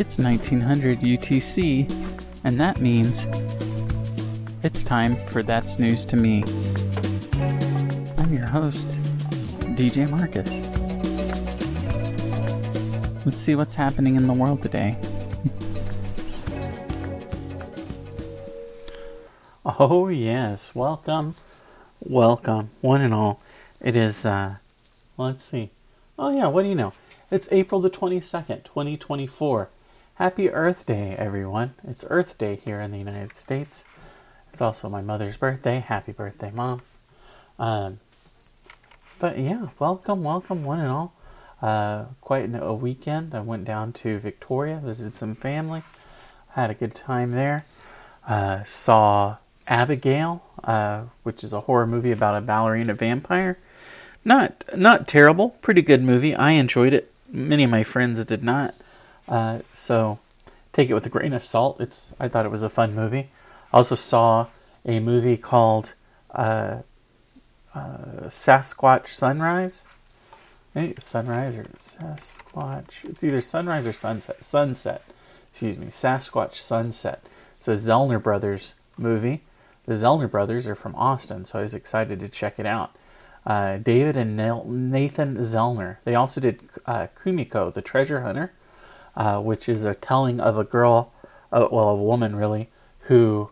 It's 1900 UTC, and that means it's time for That's News to Me. I'm your host, DJ Marcus. Let's see what's happening in the world today. Oh yes, welcome, one and all. It is, let's see. Oh yeah, what do you know? It's April the 22nd, 2024. Happy Earth Day, everyone. It's Earth Day here in the United States. It's also my mother's birthday. Happy birthday, Mom. But yeah, welcome, one and all. Quite a weekend. I went down to Victoria, visited some family. Had a good time there. Saw Abigail, which is a horror movie about a ballerina vampire. Not terrible. Pretty good movie. I enjoyed it. Many of my friends did not. So take it with a grain of salt. I thought it was a fun movie. I also saw a movie called Sasquatch Sunrise. Sunrise or Sasquatch. It's either Sunrise or Sunset. Excuse me. Sasquatch Sunset. It's a Zellner Brothers movie. The Zellner Brothers are from Austin, so I was excited to check it out. David and Nathan Zellner. They also did Kumiko, the Treasure Hunter, which is a telling of a girl, a woman really, who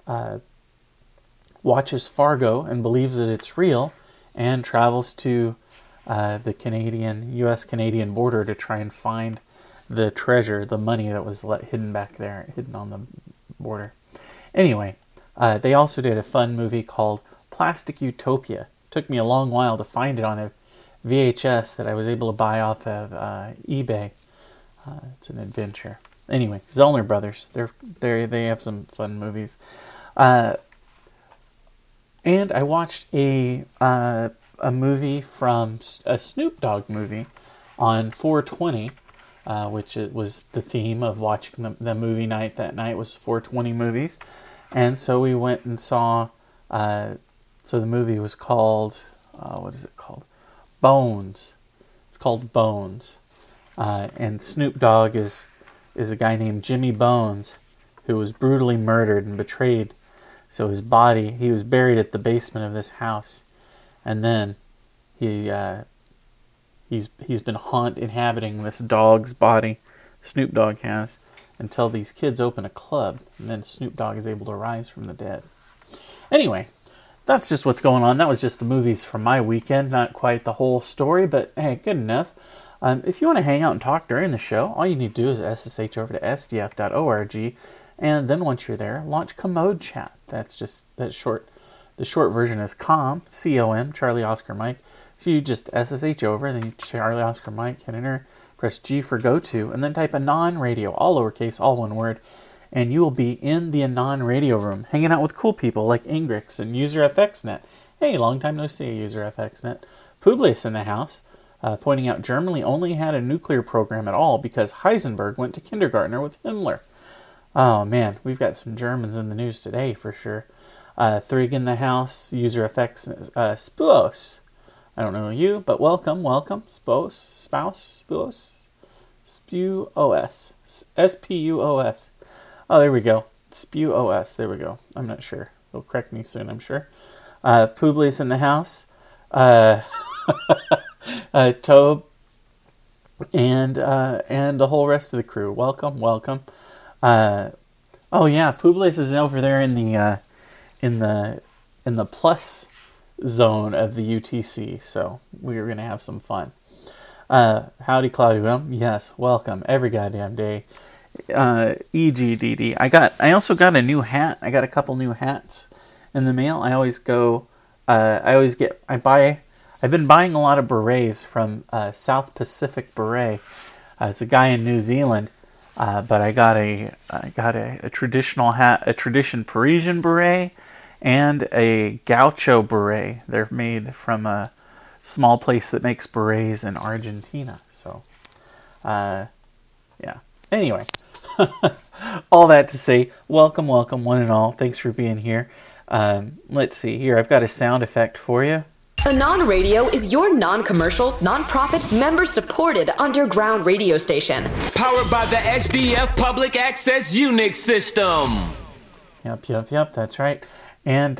watches Fargo and believes that it's real and travels to the U.S.-Canadian border to try and find the treasure, the money that was hidden back there, hidden on the border. Anyway, they also did a fun movie called Plastic Utopia. Took me a long while to find it on a VHS that I was able to buy off of eBay. It's an adventure. Anyway, Zellner Brothers. They have some fun movies. And I watched a movie from a Snoop Dogg movie on 420, which was the theme of watching the movie night that night was 420 movies. And so we went and saw, so the movie was called, what is it called? Bones. It's called Bones. And Snoop Dogg is a guy named Jimmy Bones who was brutally murdered and betrayed. So his body, he was buried at the basement of this house. And then he's been inhabiting this dog's body, Snoop Dogg has, until these kids open a club, and then Snoop Dogg is able to rise from the dead. Anyway, that's just what's going on. That was just the movies from my weekend. Not quite the whole story, but hey, good enough. If you want to hang out and talk during the show, all you need to do is SSH over to sdf.org, and then once you're there, launch Commode Chat. The short version is COM, C-O-M, Charlie Oscar Mike. So you just SSH over, then you Charlie Oscar Mike, hit enter, press G for go to, and then type Anon Radio, all lowercase, all one word, and you will be in the Anon Radio room, hanging out with cool people like Ingrix and UserFXNet. Hey, long time no see, UserFXNet. Publius in the house, pointing out Germany only had a nuclear program at all because Heisenberg went to kindergarten with Himmler. Oh man, we've got some Germans in the news today for sure. Thrig in the house, UserFX, Spuos. I don't know you, but welcome, Spuos, Spuos, S-P-U-O-S. Oh, there we go, Spuos, there we go. I'm not sure. They'll correct me soon, I'm sure. Publius in the house, Tobe, and the whole rest of the crew. Welcome. Oh yeah, Publius is over there in the plus zone of the UTC, so we're gonna have some fun. Howdy, Claudio. Yes, welcome every goddamn day. EGDD. I also got a new hat. I got a couple new hats in the mail. I've been buying a lot of berets from South Pacific Beret. It's a guy in New Zealand, but I got a traditional hat, a tradition Parisian beret, and a gaucho beret. They're made from a small place that makes berets in Argentina. So, yeah. Anyway, all that to say, welcome, one and all. Thanks for being here. Let's see here. I've got a sound effect for you. Anon Radio is your non-commercial, non-profit, member-supported underground radio station. Powered by the SDF Public Access Unix system. Yep, that's right. And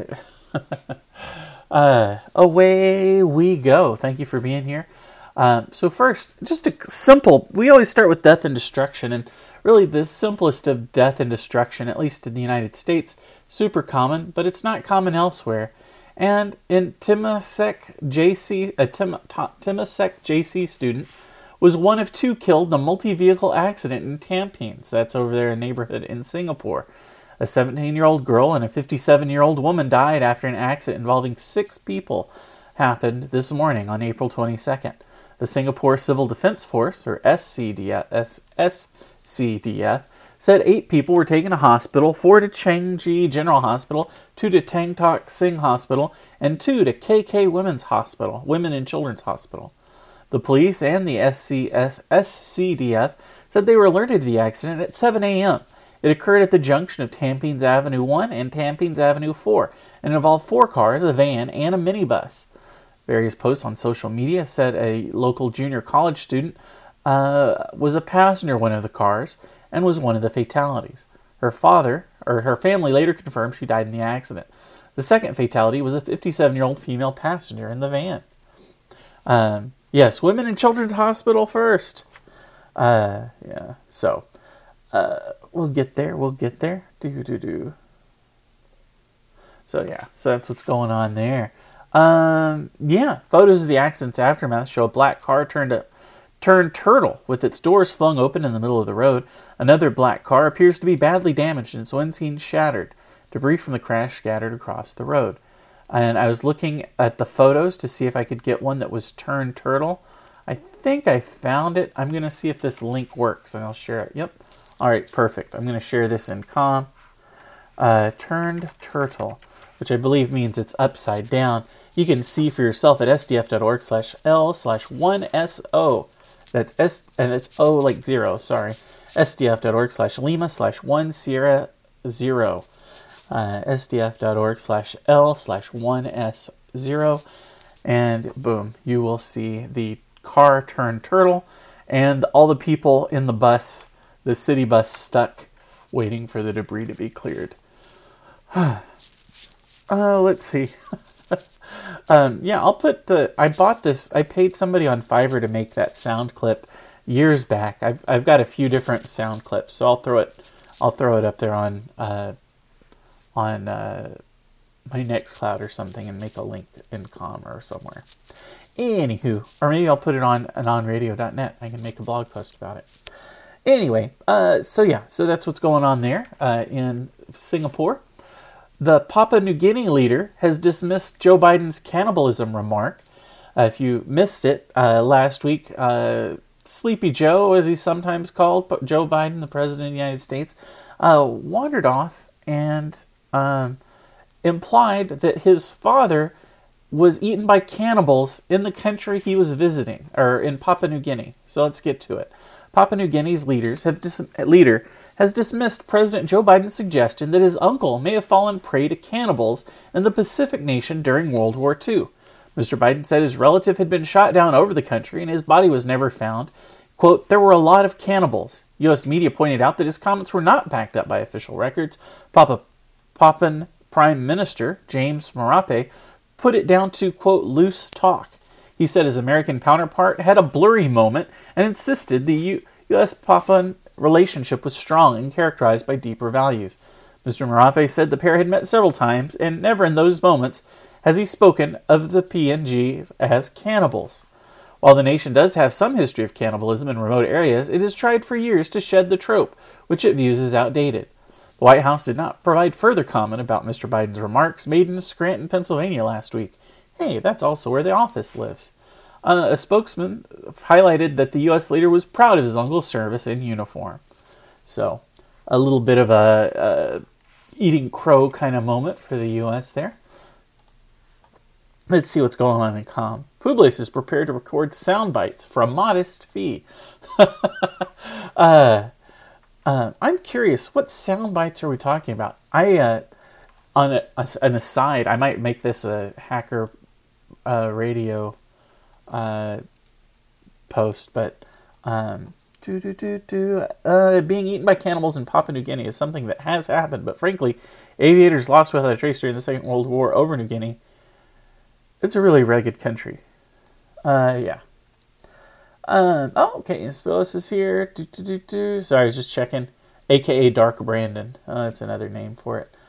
away we go. Thank you for being here. So first, just a simple, we always start with death and destruction, and really the simplest of death and destruction, at least in the United States, super common, but it's not common elsewhere. And in Temasek JC, a Temasek JC student was one of two killed in a multi-vehicle accident in Tampines. That's over there in a neighborhood in Singapore. A 17-year-old girl and a 57-year-old woman died after an accident involving 6 people happened this morning on April 22nd. The Singapore Civil Defense Force, or SCDF, said 8 people were taken to hospital, 4 to Changi General Hospital, 2 to Tang Tok Sing Hospital, and 2 to KK Women's Hospital, Women and Children's Hospital. The police and the SCDF said they were alerted to the accident at 7 a.m. It occurred at the junction of Tampines Avenue 1 and Tampines Avenue 4, and involved 4 cars, a van, and a minibus. Various posts on social media said a local junior college student was a passenger in one of the cars and was one of the fatalities. Her family later confirmed she died in the accident. The second fatality was a 57-year-old female passenger in the van. Yes, Women and Children's Hospital first. So we'll get there. So that's what's going on there. Photos of the accident's aftermath show a black car turned turtle with its doors flung open in the middle of the road. Another black car appears to be badly damaged and its windscreen shattered. Debris from the crash scattered across the road. And I was looking at the photos to see if I could get one that was turned turtle. I think I found it. I'm going to see if this link works and I'll share it. Yep. All right, perfect. I'm going to share this in com. Turned turtle, which I believe means it's upside down. You can see for yourself at sdf.org/l/1so. That's S, and it's O like 0, sorry. sdf.org/lima/1 Sierra 0. sdf.org/l/1s0. And boom, you will see the car turned turtle and all the people in the bus, the city bus, stuck waiting for the debris to be cleared. Let's see. I'll put I bought this, I paid somebody on Fiverr to make that sound clip years back. I've got a few different sound clips, so I'll throw it up there on my Nextcloud or something and make a link in com or somewhere. Anywho, or maybe I'll put it on anonradio.net. I can make a blog post about it. Anyway, so that's what's going on there in Singapore. The Papua New Guinea leader has dismissed Joe Biden's cannibalism remark. If you missed it last week, Sleepy Joe, as he's sometimes called, Joe Biden, the President of the United States, wandered off and implied that his father was eaten by cannibals in the country he was visiting, or in Papua New Guinea. So let's get to it. Papua New Guinea's leader has dismissed President Joe Biden's suggestion that his uncle may have fallen prey to cannibals in the Pacific nation during World War II. Mr. Biden said his relative had been shot down over the country and his body was never found. Quote, there were a lot of cannibals. U.S. media pointed out that his comments were not backed up by official records. Papuan Prime Minister James Marape put it down to, quote, loose talk. He said his American counterpart had a blurry moment and insisted the U.S.-Papuan relationship was strong and characterized by deeper values. Mr. Marape said the pair had met several times, and never in those moments has he spoken of the PNG as cannibals. While the nation does have some history of cannibalism in remote areas, it has tried for years to shed the trope, which it views as outdated. The White House did not provide further comment about Mr. Biden's remarks made in Scranton, Pennsylvania last week. Hey, that's also where the office lives. A spokesman highlighted that the U.S. leader was proud of his uncle's service in uniform. So, a little bit of a eating crow kind of moment for the U.S. there. Let's see what's going on in com. Publius is prepared to record sound bites for a modest fee. I'm curious, what sound bites are we talking about? On an aside, I might make this a hacker radio post, but being eaten by cannibals in Papua New Guinea is something that has happened, but frankly, aviators lost without a trace during the Second World War over New Guinea. It's a really rugged country. Yeah. Okay, Spillis is here. Sorry, I was just checking. AKA Dark Brandon. That's another name for it.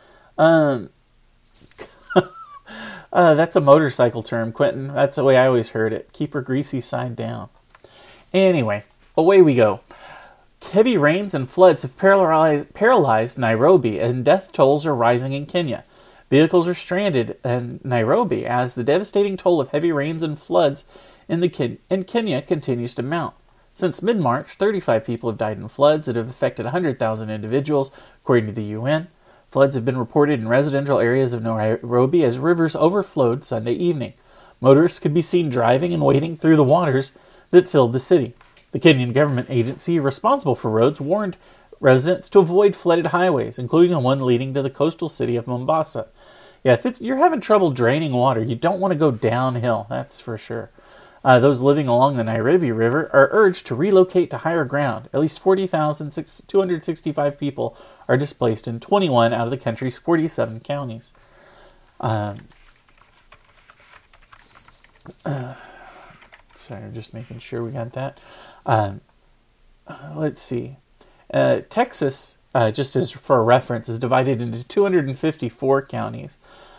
That's a motorcycle term, Quentin. That's the way I always heard it. Keep her greasy side down. Anyway, away we go. Heavy rains and floods have paralyzed Nairobi, and death tolls are rising in Kenya. Vehicles are stranded in Nairobi as the devastating toll of heavy rains and floods in Kenya continues to mount. Since mid-March, 35 people have died in floods that have affected 100,000 individuals, according to the UN. Floods have been reported in residential areas of Nairobi as rivers overflowed Sunday evening. Motorists could be seen driving and wading through the waters that filled the city. The Kenyan government agency responsible for roads warned residents to avoid flooded highways, including the one leading to the coastal city of Mombasa. Yeah, if you're having trouble draining water, you don't want to go downhill, that's for sure. Those living along the Nairobi River are urged to relocate to higher ground. At least 40,265 people are displaced in 21 out of the country's 47 counties. Sorry, just making sure we got that. Let's see. Texas, just as for a reference, is divided into 254 counties.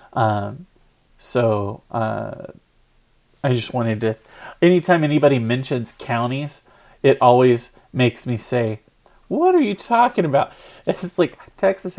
I just wanted to, anytime anybody mentions counties, it always makes me say, what are you talking about? It's like Texas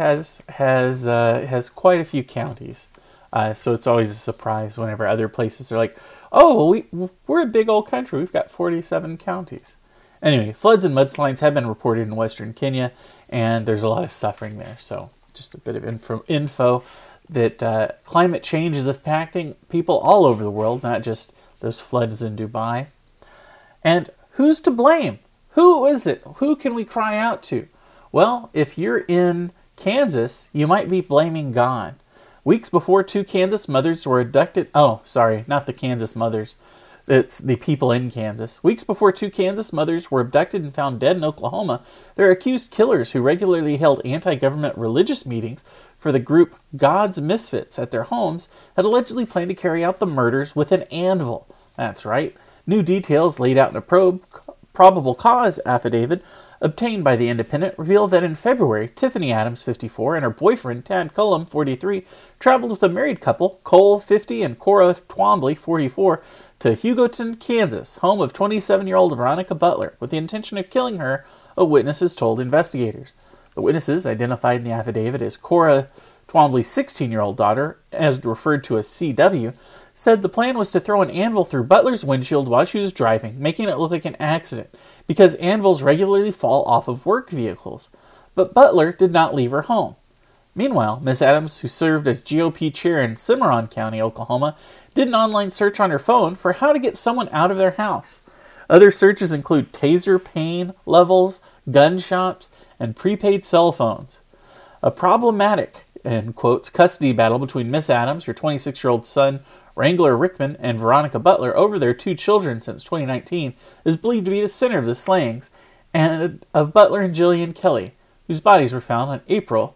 has quite a few counties. So it's always a surprise whenever other places are like, oh, we're a big old country. We've got 47 counties. Anyway, floods and mudslides have been reported in western Kenya, and there's a lot of suffering there. So just a bit of info that climate change is impacting people all over the world, not just those floods in Dubai. And who's to blame? Who is it? Who can we cry out to? Well, if you're in Kansas, you might be blaming God. Weeks before 2 Kansas mothers were abducted... Oh, sorry, not the Kansas mothers. It's the people in Kansas. Weeks before 2 Kansas mothers were abducted and found dead in Oklahoma, their accused killers who regularly held anti-government religious meetings for the group God's Misfits at their homes had allegedly planned to carry out the murders with an anvil. That's right. New details laid out in a probable cause affidavit obtained by The Independent reveal that in February, Tiffany Adams, 54, and her boyfriend, Tad Cullum, 43, traveled with a married couple, Cole, 50, and Cora Twombly, 44, to Hugoton, Kansas, home of 27-year-old Veronica Butler, with the intention of killing her, witnesses told investigators. The witnesses, identified in the affidavit as Cora Twombly's 16-year-old daughter, as referred to as CW, said the plan was to throw an anvil through Butler's windshield while she was driving, making it look like an accident, because anvils regularly fall off of work vehicles. But Butler did not leave her home. Meanwhile, Miss Adams, who served as GOP chair in Cimarron County, Oklahoma, did an online search on her phone for how to get someone out of their house. Other searches include taser pain levels, gun shops, and prepaid cell phones. A problematic, in quotes, custody battle between Miss Adams, her 26-year-old son, Wrangler Rickman, and Veronica Butler over their 2 children since 2019 is believed to be the center of the slayings and of Butler and Jillian Kelly, whose bodies were found on April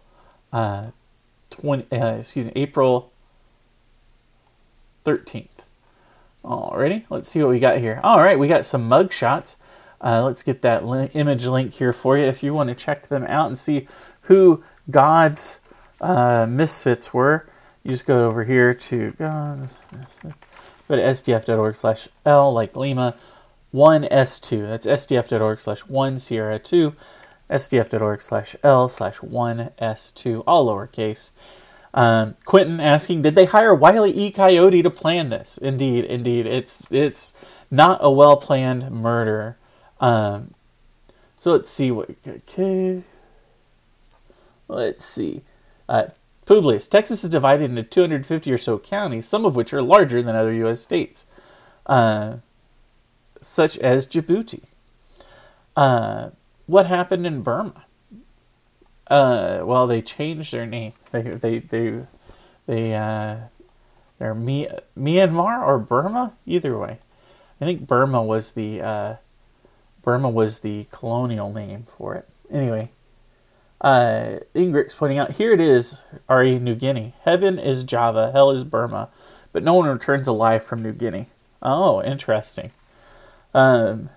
13th. Alrighty, let's see what we got here. Alright, we got some mug shots. Let's get that image link here for you if you want to check them out and see who God's misfits were. You just go over here to go to sdf.org/L like Lima 1S2. That's sdf.org/1 Sierra 2, sdf.org/L/1S2, all lowercase. Quentin asking, did they hire Wile E. Coyote to plan this? Indeed. It's not a well-planned murder. So let's see what... Okay. Let's see. Publius. Texas is divided into 250 or so counties, some of which are larger than other U.S. states, such as Djibouti. What happened in Burma? Well, they changed their name. They They're Myanmar or Burma? Either way. I think Burma was the colonial name for it. Anyway, Ingrid's pointing out, here it is, RE New Guinea. Heaven is Java, hell is Burma, but no one returns alive from New Guinea. Oh, interesting. We're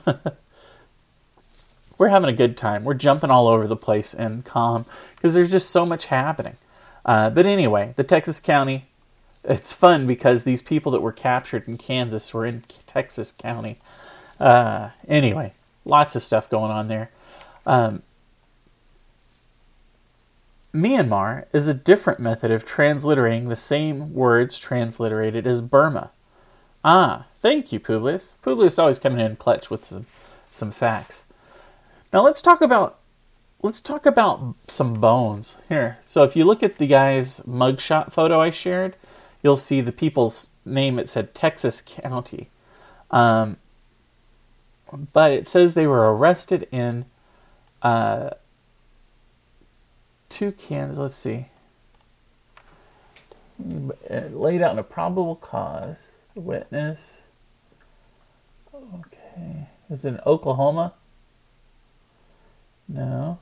having a good time. We're jumping all over the place and calm because there's just so much happening. But anyway, the Texas County, it's fun because these people that were captured in Kansas were in Texas County. Anyway, lots of stuff going on there. Myanmar is a different method of transliterating the same words transliterated as Burma. Ah, thank you, Publius. Publius always coming in clutch with some facts. Now let's talk about some bones here. So if you look at the guy's mugshot photo I shared, you'll see the people's name. It said Texas County, but it says they were arrested in two Kansas. Let's see. Laid out in a probable cause. Witness. Okay. Is it in Oklahoma? No.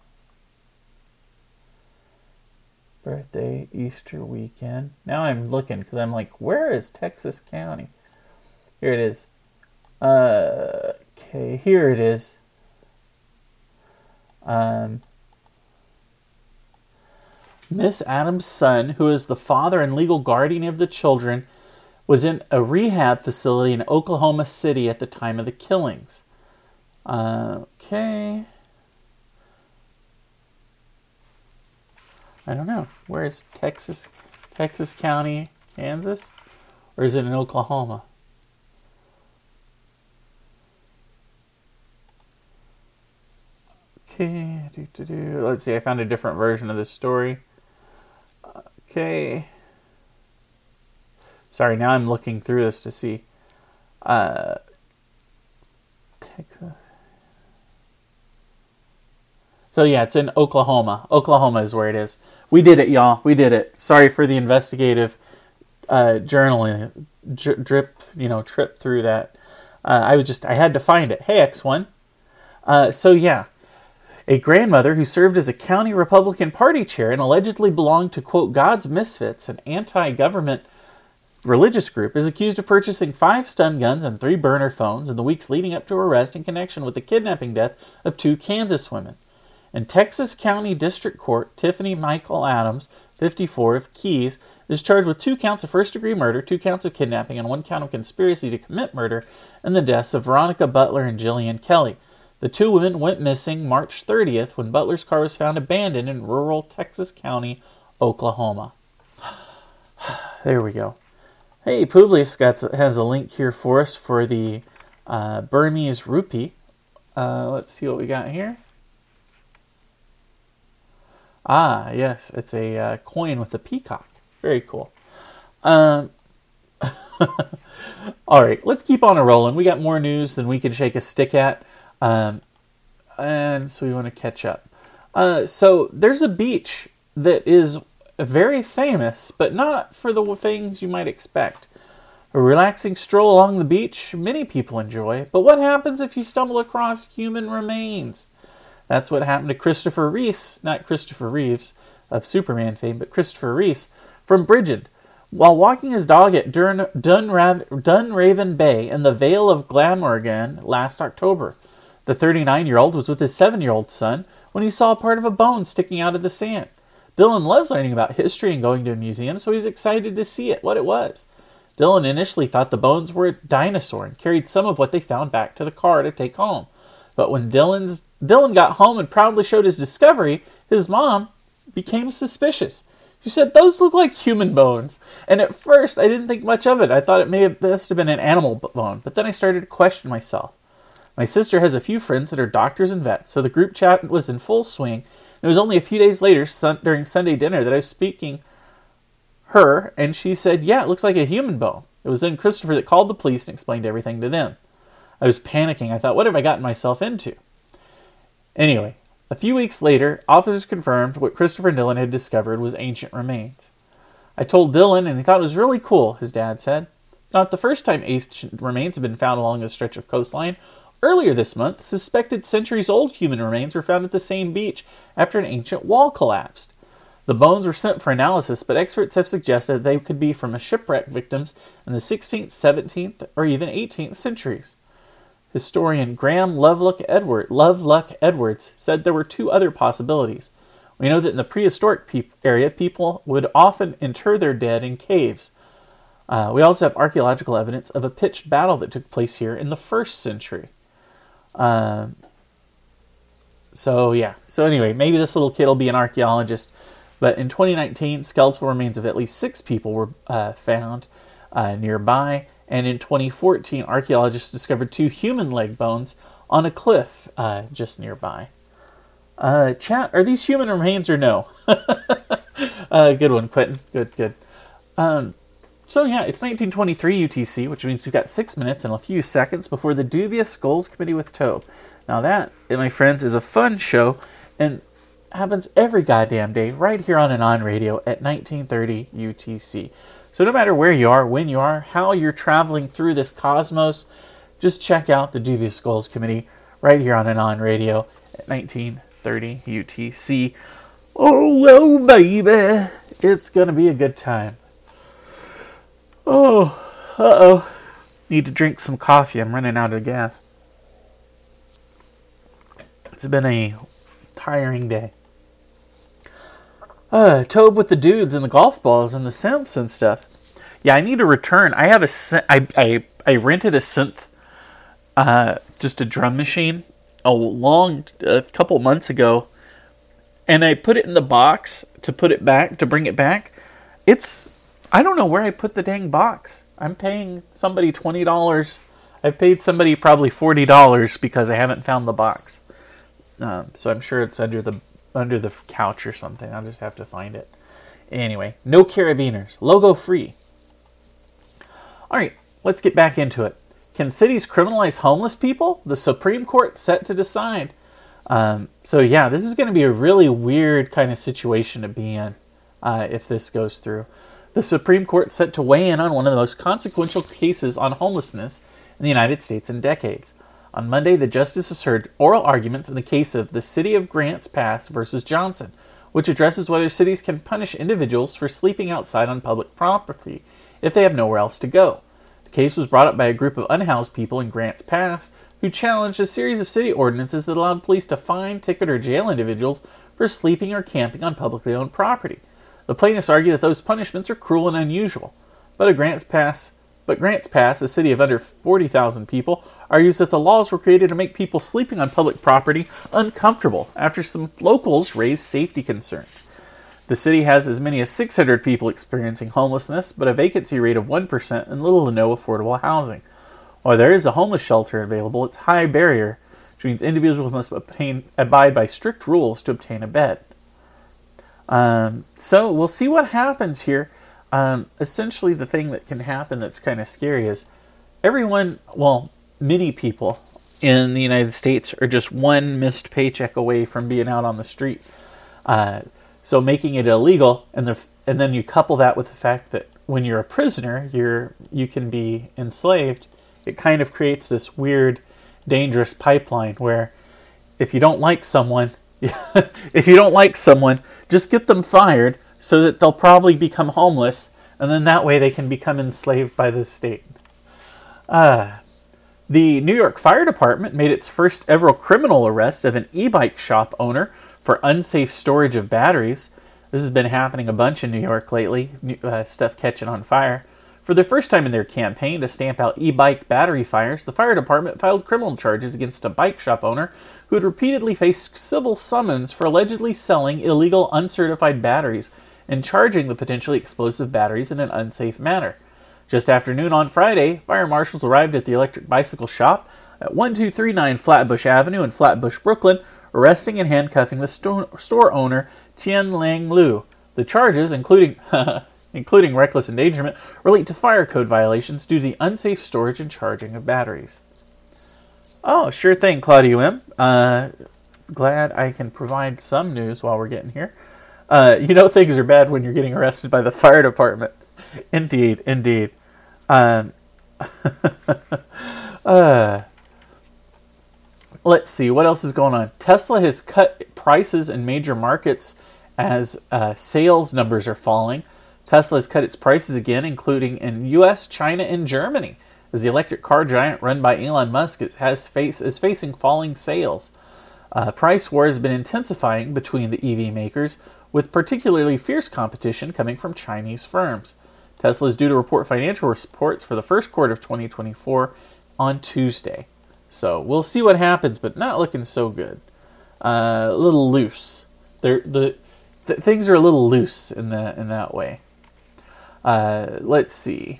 Birthday, Easter weekend. Now I'm looking because I'm like, where is Texas County? Here it is. Okay, here it is. Miss Adams' son, who is the father and legal guardian of the children, was in a rehab facility in Oklahoma City at the time of the killings. Okay. I don't know. Where is Texas? Texas County, Kansas? Or is it in Oklahoma? Okay. Let's see. I found a different version of this story. Okay. Sorry, now I'm looking through this to see. Texas. So yeah, it's in Oklahoma. Oklahoma is where it is. We did it, y'all. We did it. Sorry for the investigative journaling trip through that. I had to find it. Hey, X1. So yeah, a grandmother who served as a county Republican Party chair and allegedly belonged to, quote, God's Misfits, an anti-government religious group, is accused of purchasing 5 stun guns and 3 burner phones in the weeks leading up to her arrest in connection with the kidnapping death of 2 Kansas women. In Texas County District Court, Tiffany Michael Adams, 54, of Keys, is charged with 2 counts of first-degree murder, 2 counts of kidnapping, and 1 count of conspiracy to commit murder in the deaths of Veronica Butler and Jillian Kelly. The 2 women went missing March 30th when Butler's car was found abandoned in rural Texas County, Oklahoma. There we go. Hey, Publius has a link here for us for the Burmese rupee. Let's see what we got here. Ah, yes, it's a coin with a peacock. Very cool. All right, let's keep on a rolling. We got more news than we can shake a stick at. And so we want to catch up. So there's a beach that is very famous, but not for the things you might expect. A relaxing stroll along the beach, many people enjoy. But what happens if you stumble across human remains? That's what happened to Christopher Reese, not Christopher Reeves of Superman fame, but Christopher Reese from Bridget. While walking his dog at Dunraven Bay in the Vale of Glamorgan last October, the 39-year-old was with his 7-year-old son when he saw part of a bone sticking out of the sand. Dylan loves learning about history and going to a museum, so he's excited to see what it was. Dylan initially thought the bones were a dinosaur and carried some of what they found back to the car to take home. But when Dylan got home and proudly showed his discovery, his mom became suspicious. She said, "Those look like human bones." And at first, I didn't think much of it. I thought it must have been an animal bone. But then I started to question myself. My sister has a few friends that are doctors and vets, so the group chat was in full swing. It was only a few days later, during Sunday dinner, that I was speaking her, and she said, "Yeah, it looks like a human bone." It was then Christopher that called the police and explained everything to them. I was panicking. I thought, what have I gotten myself into? Anyway, a few weeks later, officers confirmed what Christopher and Dylan had discovered was ancient remains. I told Dylan and he thought it was really cool, his dad said. Not the first time ancient remains have been found along a stretch of coastline. Earlier this month, suspected centuries-old human remains were found at the same beach after an ancient wall collapsed. The bones were sent for analysis, but experts have suggested they could be from shipwreck victims in the 16th, 17th, or even 18th centuries. Historian Graham Lovelock Edwards said there were two other possibilities. We know that in the prehistoric area, people would often inter their dead in caves. We also have archaeological evidence of a pitched battle that took place here in the 1st century. So anyway, maybe this little kid will be an archaeologist. But in 2019, skeletal remains of at least 6 people were found nearby. And in 2014, archaeologists discovered 2 human leg bones on a cliff just nearby. Chat, are these human remains or no? Good one, Quentin. Good. So yeah, it's 1923 UTC, which means we've got 6 minutes and a few seconds before the Dubious Skulls Committee with Tobe. Now that, my friends, is a fun show and happens every goddamn day right here on Anon Radio at 1930 UTC. So no matter where you are, when you are, how you're traveling through this cosmos, just check out the Dubious Skulls Committee right here on Anon Radio at 1930 UTC. Oh, well, baby, it's going to be a good time. Oh, need to drink some coffee. I'm running out of gas. It's been a tiring day. Tobe with the dudes and the golf balls and the synths and stuff. Yeah, I need to return. I have I rented a synth, just a drum machine, a couple months ago, and I put it in the box to bring it back. I don't know where I put the dang box. I'm paying somebody $20. I've paid somebody probably $40 because I haven't found the box. So I'm sure it's under the couch or something. I'll just have to find it. Anyway, no carabiners. Logo free. Alright, let's get back into it. Can cities criminalize homeless people? The Supreme Court set to decide. So yeah, this is going to be a really weird kind of situation to be in if this goes through. The Supreme Court set to weigh in on one of the most consequential cases on homelessness in the United States in decades. On Monday, the justices heard oral arguments in the case of the City of Grants Pass versus Johnson, which addresses whether cities can punish individuals for sleeping outside on public property if they have nowhere else to go. The case was brought up by a group of unhoused people in Grants Pass who challenged a series of city ordinances that allowed police to fine, ticket, or jail individuals for sleeping or camping on publicly owned property. The plaintiffs argue that those punishments are cruel and unusual. But Grants Pass, a city of under 40,000 people, argues that the laws were created to make people sleeping on public property uncomfortable after some locals raised safety concerns. The city has as many as 600 people experiencing homelessness, but a vacancy rate of 1% and little to no affordable housing. While there is a homeless shelter available, it's high barrier, which means individuals must abide by strict rules to obtain a bed. So we'll see what happens here. Essentially the thing that can happen that's kind of scary is many people in the United States are just one missed paycheck away from being out on the street. So making it illegal, and then you couple that with the fact that when you're a prisoner, you can be enslaved. It kind of creates this weird, dangerous pipeline where if you don't like someone, just get them fired so that they'll probably become homeless, and then that way they can become enslaved by the state. The New York Fire Department made its first ever criminal arrest of an e-bike shop owner for unsafe storage of batteries. This has been happening a bunch in New York lately, stuff catching on fire. For the first time in their campaign to stamp out e-bike battery fires, the fire department filed criminal charges against a bike shop owner who had repeatedly faced civil summons for allegedly selling illegal uncertified batteries and charging the potentially explosive batteries in an unsafe manner. Just after noon on Friday, fire marshals arrived at the electric bicycle shop at 1239 Flatbush Avenue in Flatbush, Brooklyn, arresting and handcuffing the store owner, Tien Lang Lu. The charges, including reckless endangerment, relate to fire code violations due to the unsafe storage and charging of batteries. Oh, sure thing, Claudio M. Glad I can provide some news while we're getting here. Things are bad when you're getting arrested by the fire department. Indeed, indeed. Let's see, what else is going on? Tesla has cut prices in major markets as sales numbers are falling. Tesla has cut its prices again, including in U.S., China, and Germany, as the electric car giant run by Elon Musk is facing falling sales. Price war has been intensifying between the EV makers, with particularly fierce competition coming from Chinese firms. Tesla is due to report financial reports for the first quarter of 2024 on Tuesday. So we'll see what happens, but not looking so good. A little loose. Things are a little loose in that way. Let's see.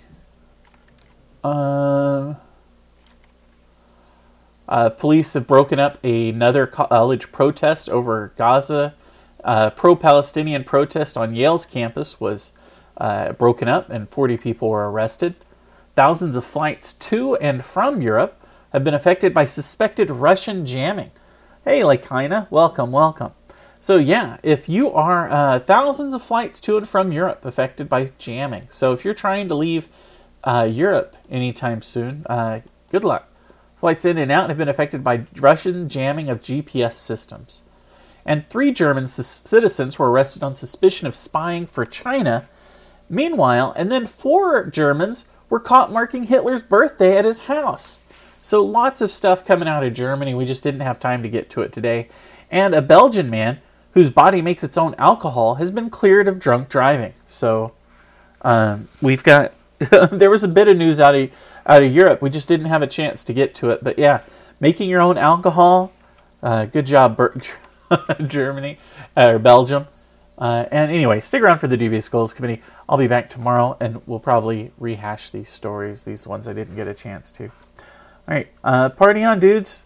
Police have broken up another college protest over Gaza. Pro-Palestinian protest on Yale's campus was broken up and 40 people were arrested. Thousands of flights to and from Europe have been affected by suspected Russian jamming. Hey, Lykaina, welcome. So yeah, if you are thousands of flights to and from Europe affected by jamming. So if you're trying to leave Europe anytime soon, good luck. Flights in and out have been affected by Russian jamming of GPS systems. And 3 German citizens were arrested on suspicion of spying for China. Meanwhile, and then 4 Germans were caught marking Hitler's birthday at his house. So lots of stuff coming out of Germany. We just didn't have time to get to it today. And a Belgian man whose body makes its own alcohol has been cleared of drunk driving. So we've got... there was a bit of news out of Europe. We just didn't have a chance to get to it. But yeah, making your own alcohol. Good job, Germany or Belgium. And anyway, stick around for the Devious Goals Committee. I'll be back tomorrow, and we'll probably rehash these stories, these ones I didn't get a chance to. All right, party on, dudes.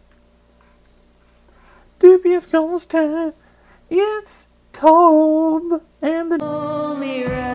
Dubious Goals time. It's Tobe and the...